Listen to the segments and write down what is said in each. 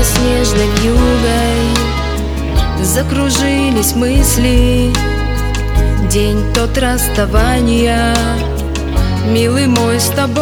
снежной вьюгой закружились мысли. День тот расставания, милый мой, с тобой.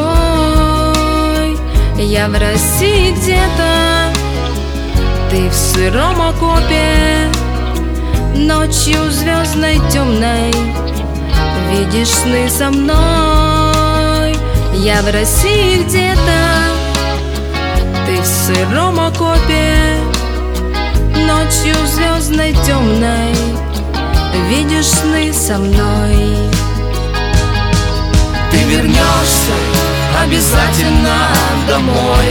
Я в России где-то, ты в сыром окопе. Ночью звездной темной видишь сны со мной. Я в России где-то, ты в сыром окопе. Ночью звездной темной видишь сны со мной. Ты вернешься обязательно домой,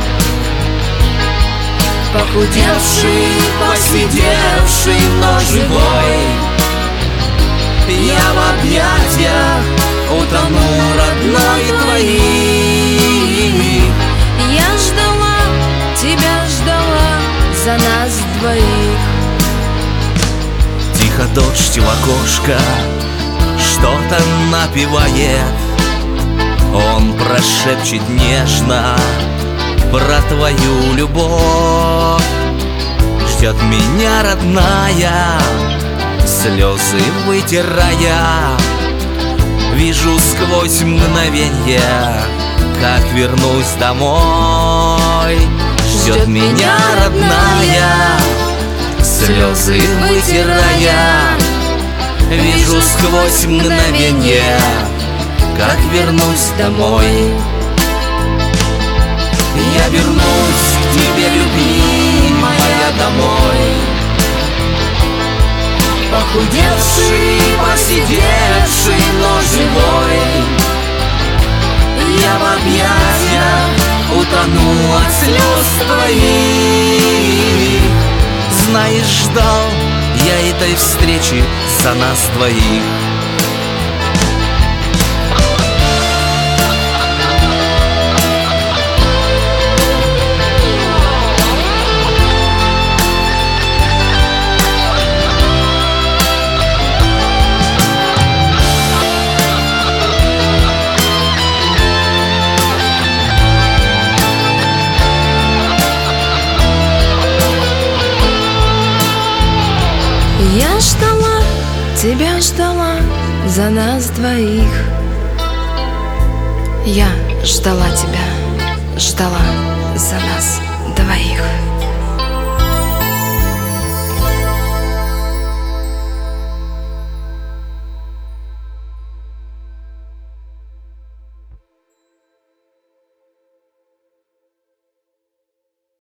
похудевший, посидевший, но живой. Я в объятиях утону, родной, твоих. Я ждала, тебя ждала, за нас двоих. Тихо дождь в окошко что-то напевает. Он прошепчет нежно про твою любовь. Ждет меня родная, слезы вытирая. Вижу сквозь мгновенье, как вернусь домой. Ждет меня родная, слезы вытирая. Вижу сквозь мгновенье, как вернусь домой. Я вернусь к тебе, любимая, домой. Похудевший, посидевший, но живой. Я в объятиях утону от слез твоих. Знаешь, ждал я этой встречи за нас двоих. Я ждала, тебя ждала, за нас двоих. Я ждала тебя, ждала, за нас двоих.